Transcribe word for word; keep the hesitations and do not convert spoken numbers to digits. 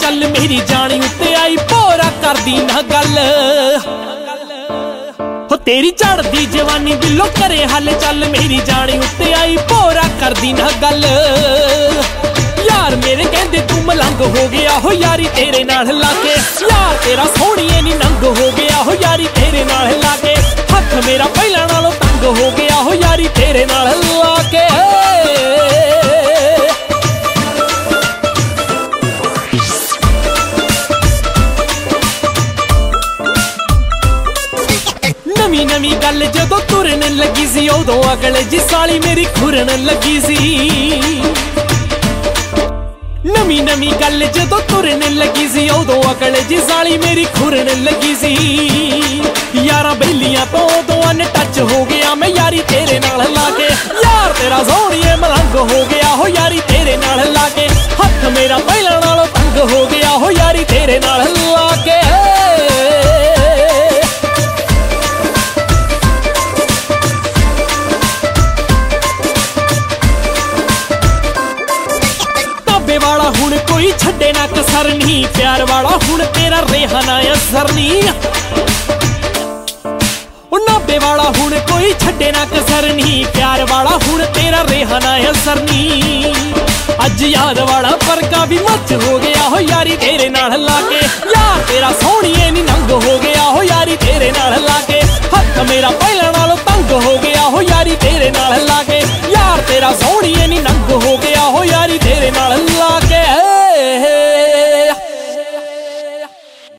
चल मेरी जानी उत्ते आई भोरा करदी ना गल हो तेरी चढ़दी जवानी दिलों करे हल चल मेरी जानी उत्ते आई भोरा करदी ना गल यार मेरे कहंदे तू मलंग हो गया हो यारी तेरे नाल लाके यार तेरा सोहणीए नी नंग हो गया हो यारी तेरे नाल लाके हथ मेरा पहला नालों तंग हो गया हो यारी तेरे नाल लाके नवी नवी गल जदों तुरन लगी सी उदों अगले जी साली मेरी खुरन लगी सी नवी नवी गल जदों तुरन लगी सी उदों अगले जी साली मेरी खुरन लगी सी यारा बेलियां तो उदों अन टच हो गया मैं यारी तेरे नाल लाके यार तेरा सोहणीए मलंग हो गया हो यारी तेरे नाल लाके हथ मेरा पहला नालों तंग हो गया हो यारी तेरे नाल लाके वाला हुण कोई छड्डे ना कसर नहीं प्यार वाला हुण तेरा रेहा ना असर नहीं नाभे वाला हुण कोई छड्डे ना कसर नहीं प्यार वाला हुण तेरा रेहा ना असर नहीं अज याद वाला फरका भी मच हो गया हो यारी तेरे नाल लाके।